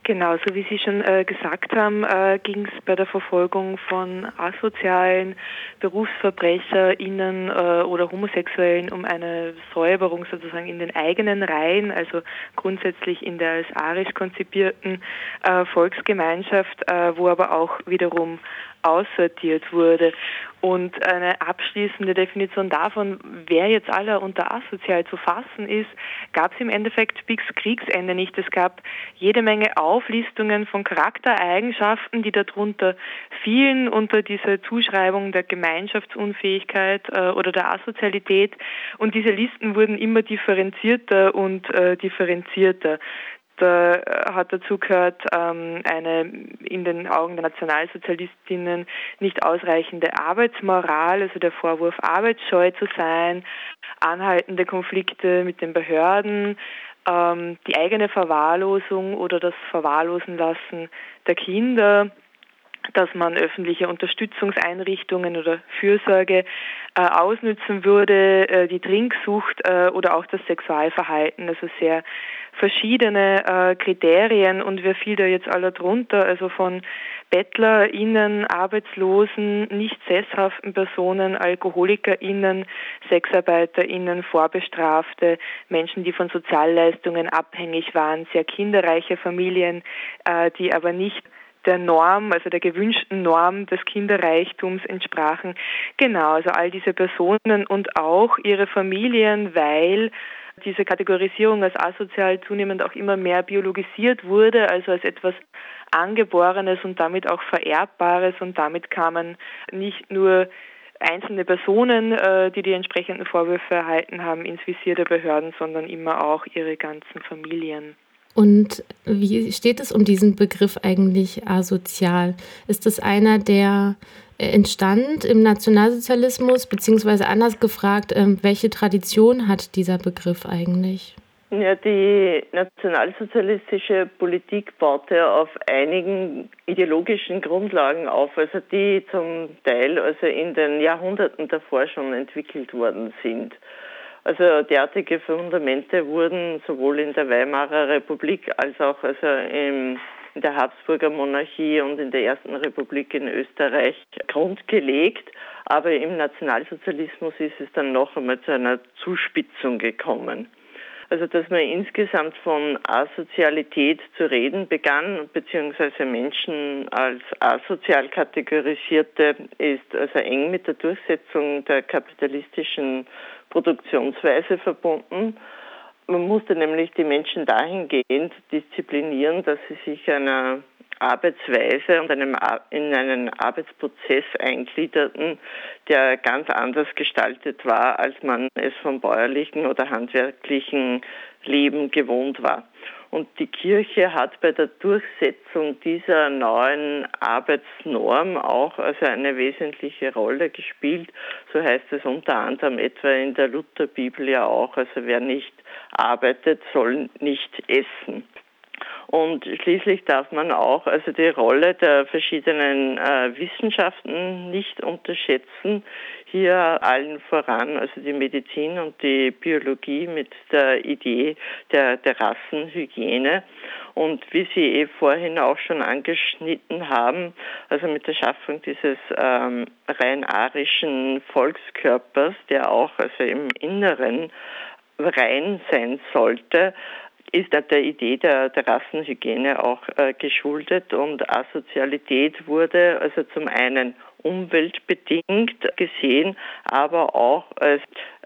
Genau, so wie Sie schon gesagt haben, ging es bei der Verfolgung von asozialen BerufsverbrecherInnen oder Homosexuellen um eine Säuberung sozusagen in den eigenen Reihen, also grundsätzlich in der als arisch konzipierten Volksgemeinschaft, wo aber auch wiederum aussortiert wurde. Und eine abschließende Definition davon, wer jetzt alle unter asozial zu fassen ist, gab es im Endeffekt bis Kriegsende nicht. Es gab jede Menge Auflistungen von Charaktereigenschaften, die darunter fielen unter diese Zuschreibung der Gemeinschaftsunfähigkeit oder der Asozialität. Und diese Listen wurden immer differenzierter und differenzierter. Da hat dazu gehört eine in den Augen der Nationalsozialistinnen nicht ausreichende Arbeitsmoral, also der Vorwurf, arbeitsscheu zu sein, anhaltende Konflikte mit den Behörden, die eigene Verwahrlosung oder das Verwahrlosen lassen der Kinder, dass man öffentliche Unterstützungseinrichtungen oder Fürsorge ausnützen würde, die Trinksucht oder auch das Sexualverhalten, also sehr verschiedene Kriterien. Und wer fiel da jetzt alle drunter? Also von BettlerInnen, Arbeitslosen, nicht sesshaften Personen, AlkoholikerInnen, SexarbeiterInnen, Vorbestrafte, Menschen, die von Sozialleistungen abhängig waren, sehr kinderreiche Familien, die aber nicht der Norm, also der gewünschten Norm des Kinderreichtums entsprachen. Genau, also all diese Personen und auch ihre Familien, weil diese Kategorisierung als asozial zunehmend auch immer mehr biologisiert wurde, also als etwas Angeborenes und damit auch Vererbbares, und damit kamen nicht nur einzelne Personen, die entsprechenden Vorwürfe erhalten haben, ins Visier der Behörden, sondern immer auch ihre ganzen Familien. Und wie steht es um diesen Begriff eigentlich asozial? Ist es einer, der entstand im Nationalsozialismus, beziehungsweise anders gefragt, welche Tradition hat dieser Begriff eigentlich? Ja, die nationalsozialistische Politik baute auf einigen ideologischen Grundlagen auf, also die zum Teil also in den Jahrhunderten davor schon entwickelt worden sind. Also derartige Fundamente wurden sowohl in der Weimarer Republik als auch also in der Habsburger Monarchie und in der Ersten Republik in Österreich grundgelegt. Aber im Nationalsozialismus ist es dann noch einmal zu einer Zuspitzung gekommen. Also dass man insgesamt von Asozialität zu reden begann, beziehungsweise Menschen als asozial kategorisierte, ist also eng mit der Durchsetzung der kapitalistischen Produktionsweise verbunden. Man musste nämlich die Menschen dahingehend disziplinieren, dass sie sich einer Arbeitsweise und in einen Arbeitsprozess eingliederten, der ganz anders gestaltet war, als man es vom bäuerlichen oder handwerklichen Leben gewohnt war. Und die Kirche hat bei der Durchsetzung dieser neuen Arbeitsnorm auch also eine wesentliche Rolle gespielt. So heißt es unter anderem etwa in der Lutherbibel ja auch, also wer nicht arbeitet, soll nicht essen. Und schließlich darf man auch also die Rolle der verschiedenen Wissenschaften nicht unterschätzen. Hier allen voran also die Medizin und die Biologie mit der Idee der Rassenhygiene. Und wie Sie vorhin auch schon angeschnitten haben, also mit der Schaffung dieses rein arischen Volkskörpers, der auch also im Inneren rein sein sollte, ist der Idee der Rassenhygiene auch geschuldet, und Asozialität wurde also zum einen umweltbedingt gesehen, aber auch als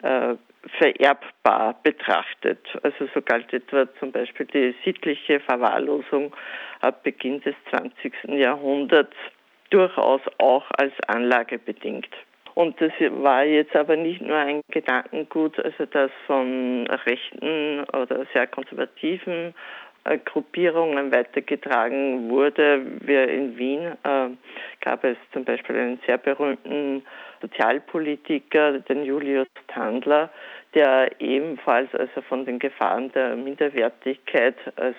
vererbbar betrachtet. Also so galt etwa zum Beispiel die sittliche Verwahrlosung ab Beginn des 20. Jahrhunderts durchaus auch als anlagebedingt. Und das war jetzt aber nicht nur ein Gedankengut, also das von rechten oder sehr konservativen Gruppierungen weitergetragen wurde. Wir in Wien gab es zum Beispiel einen sehr berühmten Sozialpolitiker, den Julius Tandler, der ebenfalls also von den Gefahren der Minderwertigkeit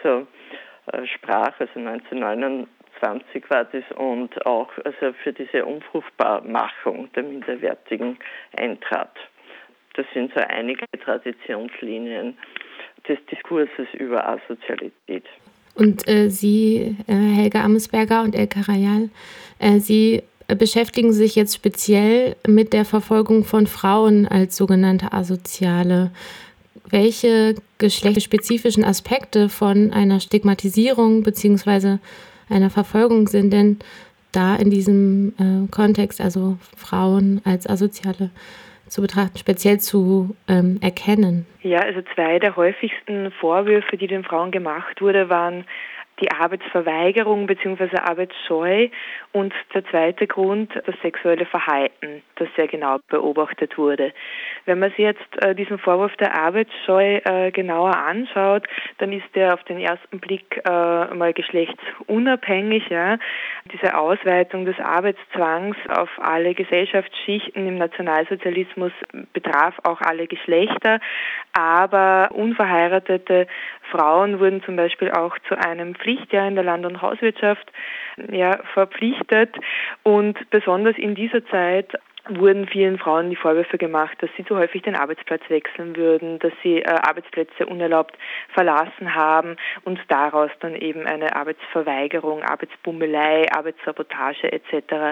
sprach, also 1929 war das, und auch also für diese Unfruchtbarmachung der Minderwertigen eintrat. Das sind so einige Traditionslinien des Diskurses über Asozialität. Und Sie, Helga Amesberger und Elke Rayal, Sie beschäftigen sich jetzt speziell mit der Verfolgung von Frauen als sogenannte Asoziale. Welche geschlechtsspezifischen Aspekte von einer Stigmatisierung bzw. einer Verfolgung sind denn da in diesem Kontext, also Frauen als Asoziale zu betrachten, speziell zu erkennen? Ja, also 2 der häufigsten Vorwürfe, die den Frauen gemacht wurde, waren die Arbeitsverweigerung bzw. Arbeitsscheu und der zweite Grund, das sexuelle Verhalten, das sehr genau beobachtet wurde. Wenn man sich jetzt diesen Vorwurf der Arbeitsscheu genauer anschaut, dann ist der auf den ersten Blick mal geschlechtsunabhängig. Ja. Diese Ausweitung des Arbeitszwangs auf alle Gesellschaftsschichten im Nationalsozialismus betraf auch alle Geschlechter, aber unverheiratete Frauen wurden zum Beispiel auch zu einem Pflichtjahr in der Land- und Hauswirtschaft verpflichtet, und besonders in dieser Zeit wurden vielen Frauen die Vorwürfe gemacht, dass sie zu häufig den Arbeitsplatz wechseln würden, dass sie Arbeitsplätze unerlaubt verlassen haben und daraus dann eben eine Arbeitsverweigerung, Arbeitsbummelei, Arbeitssabotage etc.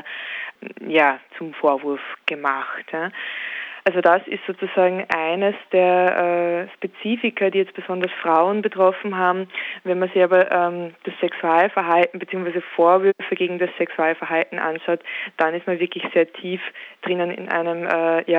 Zum Vorwurf gemacht. Ja. Also das ist sozusagen eines der Spezifika, die jetzt besonders Frauen betroffen haben. Wenn man sich aber das Sexualverhalten bzw. Vorwürfe gegen das Sexualverhalten anschaut, dann ist man wirklich sehr tief drinnen in einem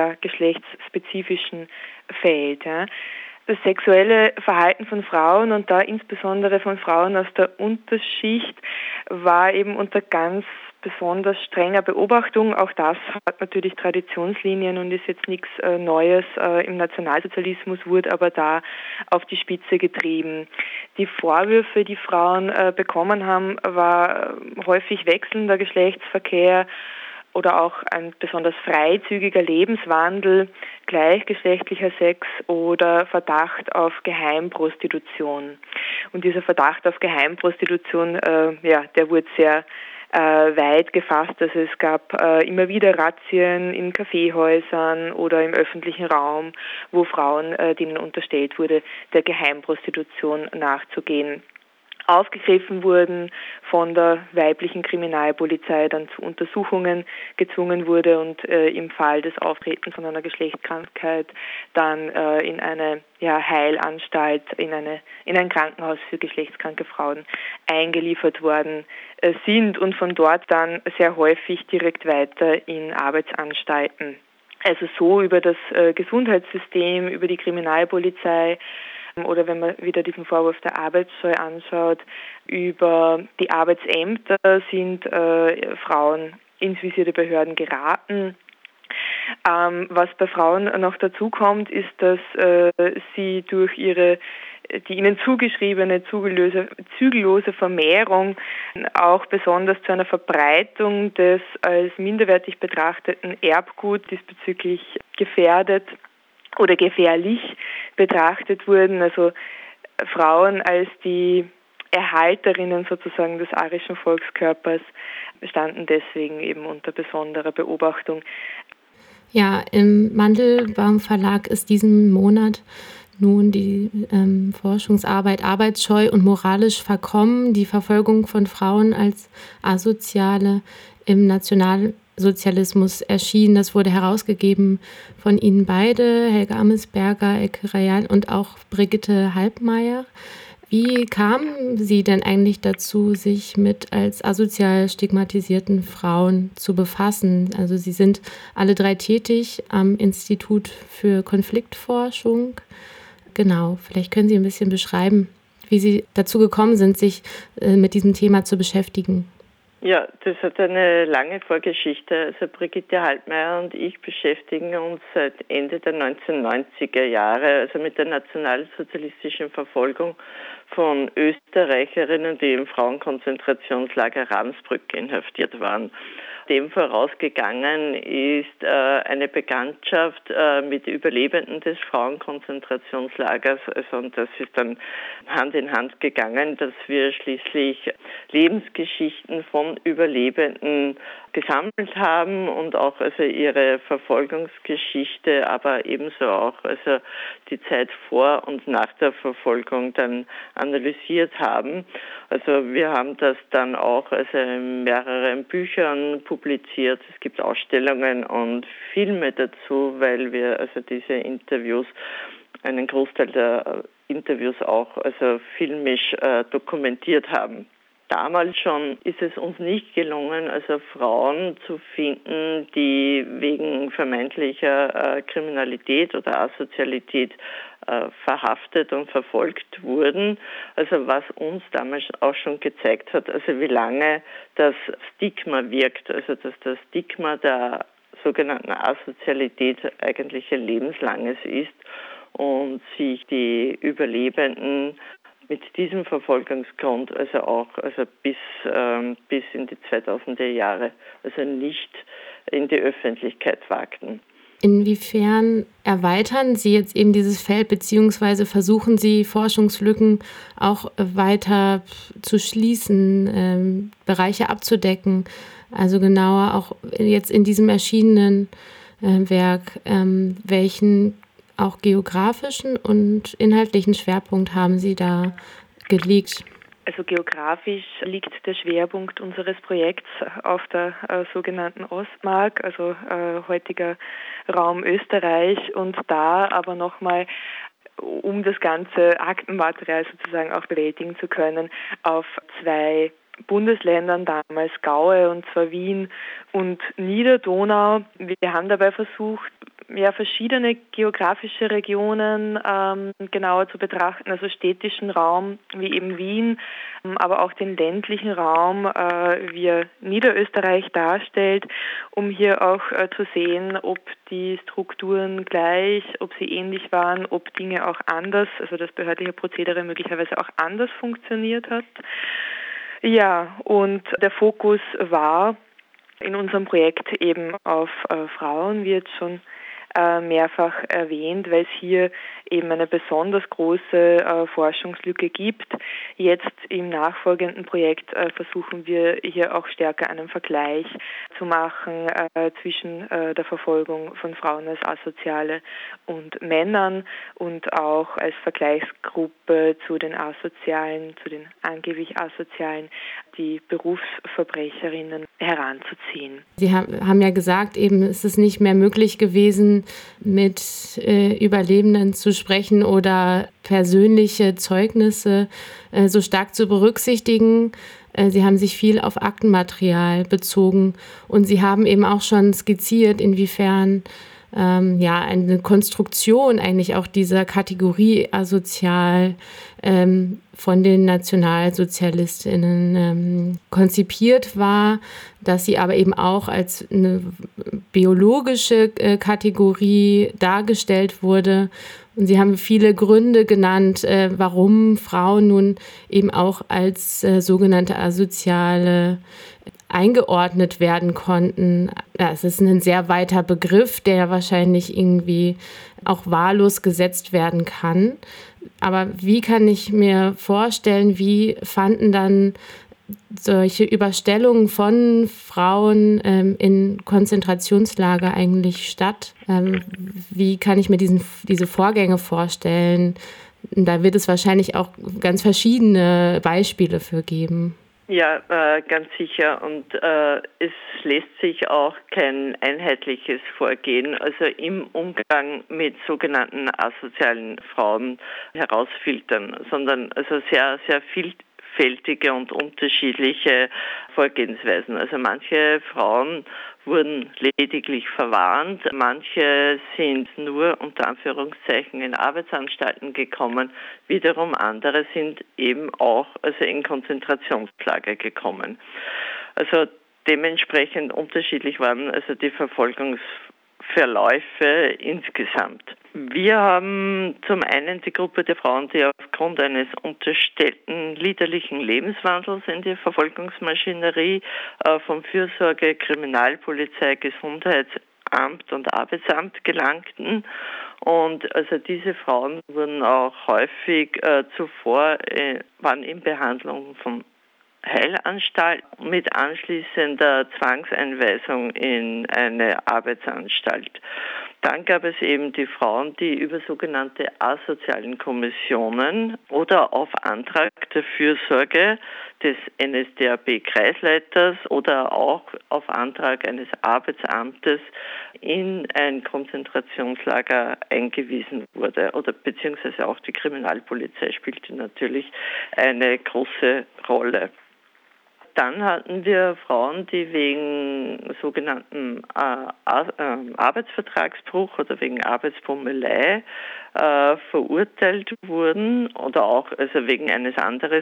geschlechtsspezifischen Feld. Ja. Das sexuelle Verhalten von Frauen und da insbesondere von Frauen aus der Unterschicht war eben unter ganz besonders strenger Beobachtung. Auch das hat natürlich Traditionslinien und ist jetzt nichts Neues im Nationalsozialismus, wurde aber da auf die Spitze getrieben. Die Vorwürfe, die Frauen bekommen haben, war häufig wechselnder Geschlechtsverkehr oder auch ein besonders freizügiger Lebenswandel, gleichgeschlechtlicher Sex oder Verdacht auf Geheimprostitution. Und dieser Verdacht auf Geheimprostitution, der wurde sehr weit gefasst. Also es gab immer wieder Razzien in Kaffeehäusern oder im öffentlichen Raum, wo Frauen, denen unterstellt wurde, der Geheimprostitution nachzugehen, aufgegriffen wurden, von der weiblichen Kriminalpolizei dann zu Untersuchungen gezwungen wurde und im Fall des Auftretens von einer Geschlechtskrankheit dann in eine Heilanstalt, in ein Krankenhaus für geschlechtskranke Frauen eingeliefert worden sind und von dort dann sehr häufig direkt weiter in Arbeitsanstalten. Also so über das Gesundheitssystem, über die Kriminalpolizei, oder wenn man wieder diesen Vorwurf der Arbeitsscheu anschaut, über die Arbeitsämter sind Frauen ins Visier der Behörden geraten. Was bei Frauen noch dazu kommt, ist, dass sie durch die ihnen zugeschriebene zügellose Vermehrung auch besonders zu einer Verbreitung des als minderwertig betrachteten Erbgut diesbezüglich gefährdet oder gefährlich betrachtet wurden. Also Frauen als die Erhalterinnen sozusagen des arischen Volkskörpers standen deswegen eben unter besonderer Beobachtung. Ja, im Mandelbaum Verlag ist diesen Monat nun die Forschungsarbeit Arbeitsscheu und moralisch verkommen, die Verfolgung von Frauen als Asoziale im Nationalsozialismus erschienen. Das wurde herausgegeben von Ihnen beide, Helga Amesberger, Elke Rayal und auch Brigitte Halbmeier. Wie kamen Sie denn eigentlich dazu, sich mit als asozial stigmatisierten Frauen zu befassen? Also Sie sind alle 3 tätig am Institut für Konfliktforschung. Genau, vielleicht können Sie ein bisschen beschreiben, wie Sie dazu gekommen sind, sich mit diesem Thema zu beschäftigen. Ja, das hat eine lange Vorgeschichte. Also Brigitte Halbmeier und ich beschäftigen uns seit Ende der 1990er Jahre also mit der nationalsozialistischen Verfolgung von Österreicherinnen, die im Frauenkonzentrationslager Ravensbrück inhaftiert waren. Dem vorausgegangen ist eine Bekanntschaft mit Überlebenden des Frauenkonzentrationslagers. Und das ist dann Hand in Hand gegangen, dass wir schließlich Lebensgeschichten von Überlebenden gesammelt haben und auch ihre Verfolgungsgeschichte, aber ebenso auch die Zeit vor und nach der Verfolgung dann analysiert haben. Wir haben das dann auch in mehreren Büchern publiziert. Es gibt Ausstellungen und Filme dazu, weil wir diese Interviews, einen Großteil der Interviews auch filmisch dokumentiert haben. Damals schon ist es uns nicht gelungen, Frauen zu finden, die wegen vermeintlicher Kriminalität oder Asozialität verhaftet und verfolgt wurden. Was uns damals auch schon gezeigt hat, wie lange das Stigma wirkt, dass das Stigma der sogenannten Asozialität eigentlich ein lebenslanges ist und sich die Überlebenden mit diesem Verfolgungsgrund bis in die 2000er Jahre nicht in die Öffentlichkeit wagten. Inwiefern erweitern Sie jetzt eben dieses Feld, beziehungsweise versuchen Sie, Forschungslücken auch weiter zu schließen, Bereiche abzudecken? Also genauer auch jetzt in diesem erschienenen Werk, welchen auch geografischen und inhaltlichen Schwerpunkt haben Sie da gelegt? Also geografisch liegt der Schwerpunkt unseres Projekts auf der sogenannten Ostmark, also heutiger Raum Österreich, und da aber nochmal, um das ganze Aktenmaterial sozusagen auch bewältigen zu können, auf 2 Bundesländern, damals Gaue, und zwar Wien und Niederdonau. Wir haben dabei versucht, verschiedene geografische Regionen genauer zu betrachten, also städtischen Raum wie eben Wien, aber auch den ländlichen Raum, wie er Niederösterreich darstellt, um hier auch zu sehen, ob die Strukturen gleich, ob sie ähnlich waren, ob Dinge auch anders, also das behördliche Prozedere möglicherweise auch anders funktioniert hat. Ja, und der Fokus war in unserem Projekt eben auf Frauen, wie jetzt schon mehrfach erwähnt, weil es hier eben eine besonders große Forschungslücke gibt. Jetzt im nachfolgenden Projekt versuchen wir hier auch stärker einen Vergleich zu machen zwischen der Verfolgung von Frauen als Asoziale und Männern und auch als Vergleichsgruppe zu den Asozialen, zu den angeblich Asozialen, die Berufsverbrecherinnen heranzuziehen. Sie haben ja gesagt, eben ist es nicht mehr möglich gewesen, mit Überlebenden zu sprechen oder persönliche Zeugnisse so stark zu berücksichtigen. Sie haben sich viel auf Aktenmaterial bezogen und Sie haben eben auch schon skizziert, inwiefern eine Konstruktion eigentlich auch dieser Kategorie asozial von den NationalsozialistInnen konzipiert war, dass sie aber eben auch als eine biologische Kategorie dargestellt wurde. Und Sie haben viele Gründe genannt, warum Frauen nun eben auch als sogenannte Asoziale eingeordnet werden konnten. Ja, es ist ein sehr weiter Begriff, der wahrscheinlich irgendwie auch wahllos gesetzt werden kann. Aber wie kann ich mir vorstellen, wie fanden dann solche Überstellungen von Frauen in Konzentrationslager eigentlich statt? Wie kann ich mir diese Vorgänge vorstellen? Da wird es wahrscheinlich auch ganz verschiedene Beispiele für geben. Ja, ganz sicher. Und es lässt sich auch kein einheitliches Vorgehen, im Umgang mit sogenannten asozialen Frauen herausfiltern, sondern sehr, sehr vielfältige und unterschiedliche Vorgehensweisen. Manche Frauen wurden lediglich verwarnt, manche sind nur unter Anführungszeichen in Arbeitsanstalten gekommen, wiederum andere sind eben auch in Konzentrationslager gekommen. Dementsprechend unterschiedlich waren die Verfolgungsformen Verläufe insgesamt. Wir haben zum einen die Gruppe der Frauen, die aufgrund eines unterstellten liederlichen Lebenswandels in die Verfolgungsmaschinerie von Fürsorge, Kriminalpolizei, Gesundheitsamt und Arbeitsamt gelangten. Und also diese Frauen wurden auch häufig zuvor waren in Behandlung von Heilanstalt mit anschließender Zwangseinweisung in eine Arbeitsanstalt. Dann gab es eben die Frauen, die über sogenannte asozialen Kommissionen oder auf Antrag der Fürsorge des NSDAP-Kreisleiters oder auch auf Antrag eines Arbeitsamtes in ein Konzentrationslager eingewiesen wurde. Oder beziehungsweise auch die Kriminalpolizei spielte natürlich eine große Rolle. Dann hatten wir Frauen, die wegen sogenannten Arbeitsvertragsbruch oder wegen Arbeitsbummelei verurteilt wurden oder auch also wegen eines anderen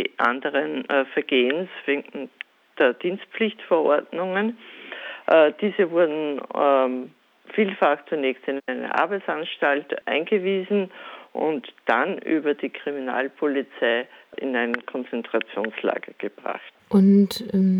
Vergehens, wegen der Dienstpflichtverordnungen. Diese wurden vielfach zunächst in eine Arbeitsanstalt eingewiesen und dann über die Kriminalpolizei in ein Konzentrationslager gebracht. Und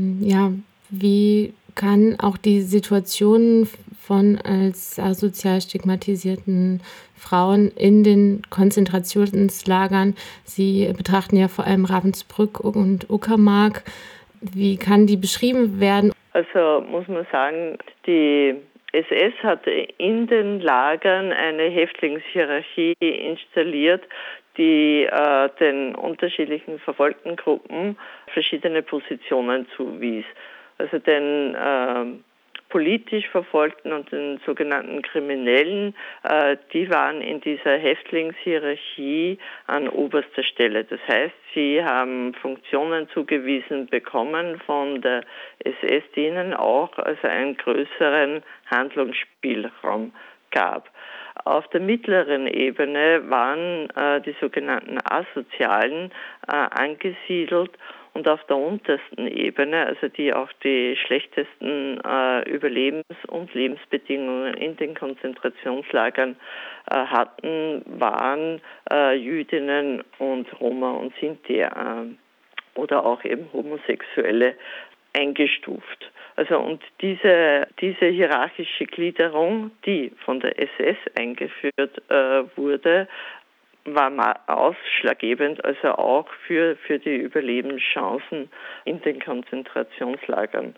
wie kann auch die Situation von als asozial stigmatisierten Frauen in den Konzentrationslagern, Sie betrachten ja vor allem Ravensbrück und Uckermark, wie kann die beschrieben werden? Also muss man sagen, die SS hatte in den Lagern eine Häftlingshierarchie installiert, die den unterschiedlichen verfolgten Gruppen verschiedene Positionen zuwies. Also den politisch Verfolgten und den sogenannten Kriminellen, die waren in dieser Häftlingshierarchie an oberster Stelle. Das heißt, sie haben Funktionen zugewiesen bekommen von der SS, die ihnen auch also einen größeren Handlungsspielraum gab. Auf der mittleren Ebene waren die sogenannten Asozialen angesiedelt und auf der untersten Ebene, also die auch die schlechtesten Überlebens- und Lebensbedingungen in den Konzentrationslagern hatten, waren Jüdinnen und Roma und Sinti oder auch eben Homosexuelle eingestuft. Also und diese hierarchische Gliederung, die von der SS eingeführt wurde, war ausschlaggebend, also auch für die Überlebenschancen in den Konzentrationslagern.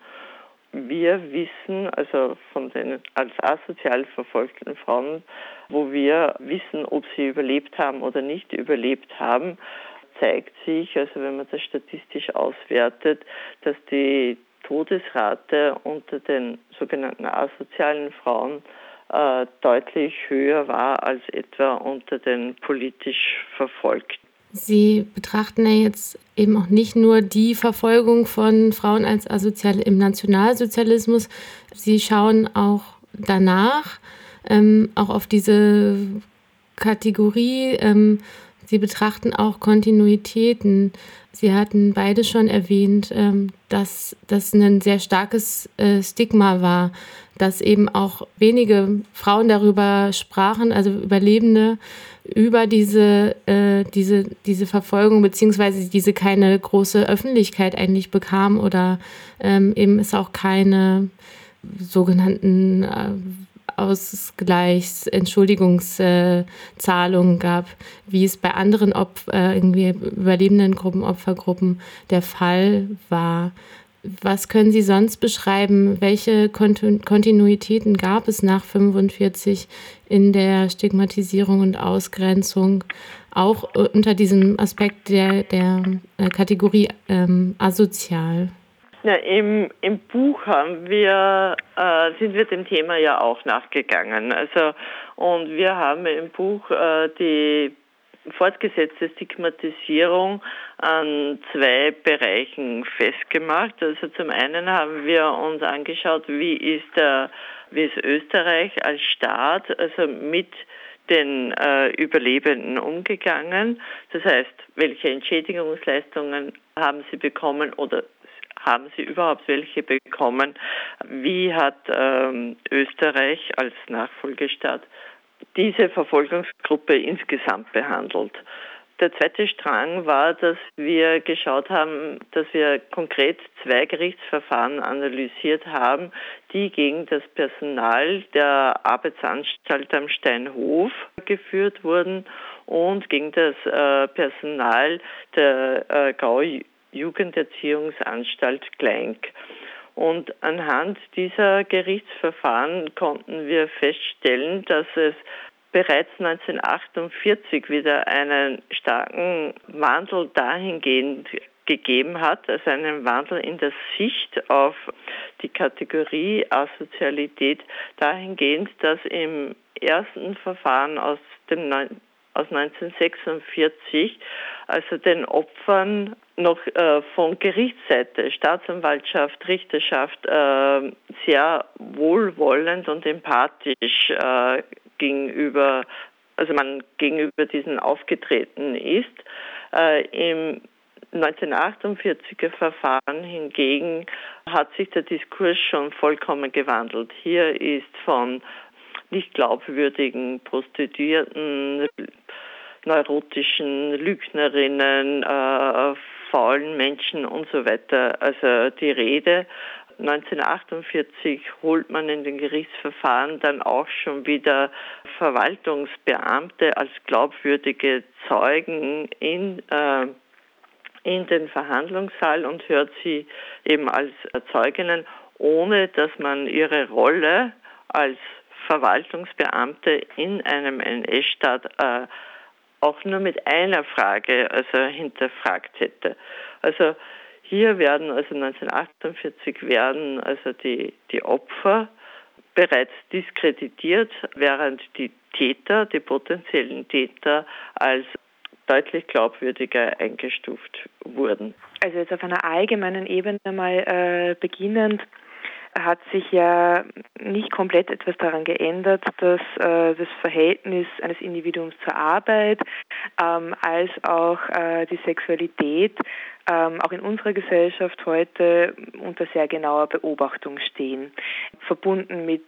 Wir wissen, also von den als asozial verfolgten Frauen, wo wir wissen, ob sie überlebt haben oder nicht überlebt haben, zeigt sich, also wenn man das statistisch auswertet, dass die Todesrate unter den sogenannten asozialen Frauen deutlich höher war als etwa unter den politisch Verfolgten. Sie betrachten ja jetzt eben auch nicht nur die Verfolgung von Frauen als Asoziale im Nationalsozialismus. Sie schauen auch danach, auch auf diese Kategorie. Sie betrachten auch Kontinuitäten. Sie hatten beide schon erwähnt, dass das ein sehr starkes Stigma war, dass eben auch wenige Frauen darüber sprachen, also Überlebende, über diese Verfolgung, beziehungsweise diese keine große Öffentlichkeit eigentlich bekam oder eben es auch keine sogenannten Entschuldigungszahlungen gab, wie es bei anderen irgendwie überlebenden Gruppen, Opfergruppen der Fall war. Was können Sie sonst beschreiben? Welche Kontinuitäten gab es nach 1945 in der Stigmatisierung und Ausgrenzung, auch unter diesem Aspekt der Kategorie asozial? Ja, im Buch sind wir dem Thema ja auch nachgegangen. Also, und wir haben im Buch die fortgesetzte Stigmatisierung an zwei Bereichen festgemacht. Also zum einen haben wir uns angeschaut, wie ist Österreich als Staat, also mit den Überlebenden umgegangen. Das heißt, welche Entschädigungsleistungen haben sie bekommen oder Haben sie überhaupt welche bekommen? Wie hat Österreich als Nachfolgestaat diese Verfolgungsgruppe insgesamt behandelt? Der zweite Strang war, dass wir geschaut haben, dass wir konkret 2 Gerichtsverfahren analysiert haben, die gegen das Personal der Arbeitsanstalt am Steinhof geführt wurden und gegen das Personal der Gau-Jugenderziehungsanstalt Gleink. Und anhand dieser Gerichtsverfahren konnten wir feststellen, dass es bereits 1948 wieder einen starken Wandel dahingehend gegeben hat, also einen Wandel in der Sicht auf die Kategorie Asozialität dahingehend, dass im ersten Verfahren aus 1946, also den Opfern noch von Gerichtsseite, Staatsanwaltschaft, Richterschaft sehr wohlwollend und empathisch gegenüber diesen aufgetreten ist. Im 1948er Verfahren hingegen hat sich der Diskurs schon vollkommen gewandelt. Hier ist von nicht glaubwürdigen Prostituierten, neurotischen Lügnerinnen, faulen Menschen und so weiter, also die Rede. 1948 holt man in den Gerichtsverfahren dann auch schon wieder Verwaltungsbeamte als glaubwürdige Zeugen in den Verhandlungssaal und hört sie eben als Zeuginnen, ohne dass man ihre Rolle als Verwaltungsbeamte in einem NS-Staat auch nur mit einer Frage hinterfragt hätte. Also hier werden 1948 die Opfer bereits diskreditiert, während die Täter, die potenziellen Täter, als deutlich glaubwürdiger eingestuft wurden. Also jetzt auf einer allgemeinen Ebene mal beginnend, hat sich ja nicht komplett etwas daran geändert, dass das Verhältnis eines Individuums zur Arbeit als auch die Sexualität auch in unserer Gesellschaft heute unter sehr genauer Beobachtung stehen, verbunden mit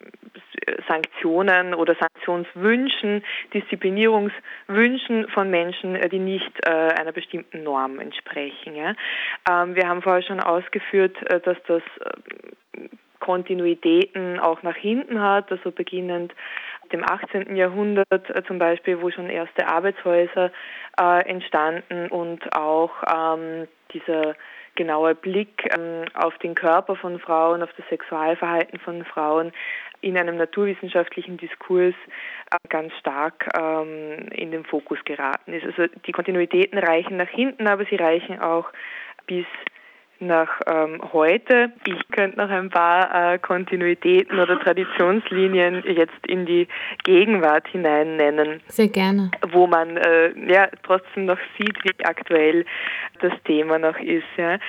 Sanktionen oder Sanktionswünschen, Disziplinierungswünschen von Menschen, die nicht einer bestimmten Norm entsprechen. Ja. Wir haben vorher schon ausgeführt, dass das Kontinuitäten auch nach hinten hat, also beginnend dem 18. Jahrhundert zum Beispiel, wo schon erste Arbeitshäuser entstanden und auch dieser genaue Blick auf den Körper von Frauen, auf das Sexualverhalten von Frauen in einem naturwissenschaftlichen Diskurs ganz stark in den Fokus geraten ist. Also die Kontinuitäten reichen nach hinten, aber sie reichen auch bis nach heute. Ich könnte noch ein paar Kontinuitäten oder Traditionslinien jetzt in die Gegenwart hinein nennen. Sehr gerne. Wo man trotzdem noch sieht, wie aktuell das Thema noch ist. Ja.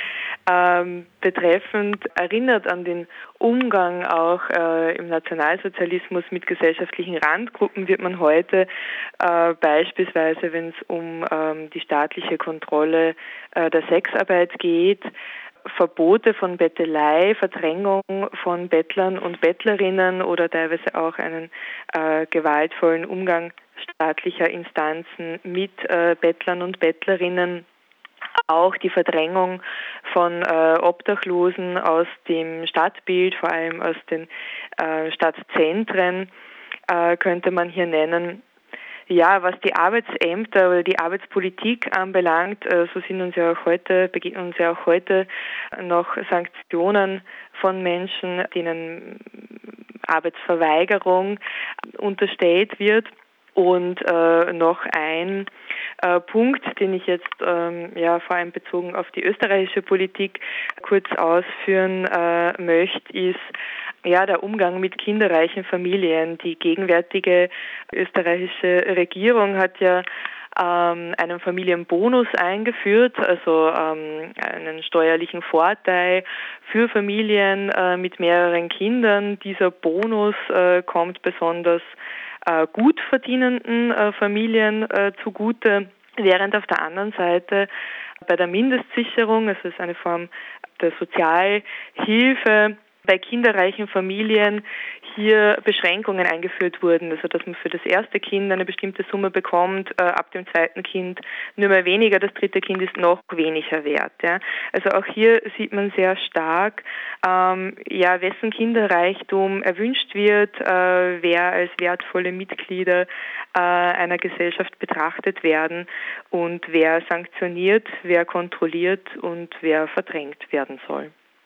Betreffend erinnert an den Umgang auch im Nationalsozialismus mit gesellschaftlichen Randgruppen wird man heute beispielsweise, wenn es um die staatliche Kontrolle der Sexarbeit geht, Verbote von Bettelei, Verdrängung von Bettlern und Bettlerinnen oder teilweise auch einen gewaltvollen Umgang staatlicher Instanzen mit Bettlern und Bettlerinnen, auch die Verdrängung von Obdachlosen aus dem Stadtbild, vor allem aus den Stadtzentren, könnte man hier nennen. Ja, was die Arbeitsämter oder die Arbeitspolitik anbelangt, so begegnen uns ja auch heute noch Sanktionen von Menschen, denen Arbeitsverweigerung unterstellt wird. Und noch ein Punkt, den ich jetzt vor allem bezogen auf die österreichische Politik kurz ausführen möchte, ist der Umgang mit kinderreichen Familien. Die gegenwärtige österreichische Regierung hat ja einen Familienbonus eingeführt, also einen steuerlichen Vorteil für Familien mit mehreren Kindern. Dieser Bonus kommt besonders gut verdienenden Familien zugute. während auf der anderen Seite bei der Mindestsicherung, also es ist eine Form der Sozialhilfe, bei kinderreichen Familien hier Beschränkungen eingeführt wurden, also dass man für das erste Kind eine bestimmte Summe bekommt, ab dem zweiten Kind nur mehr weniger, das dritte Kind ist noch weniger wert. Ja. Also auch hier sieht man sehr stark, wessen Kinderreichtum erwünscht wird, wer als wertvolle Mitglieder einer Gesellschaft betrachtet werden und wer sanktioniert, wer kontrolliert und wer verdrängt werden soll.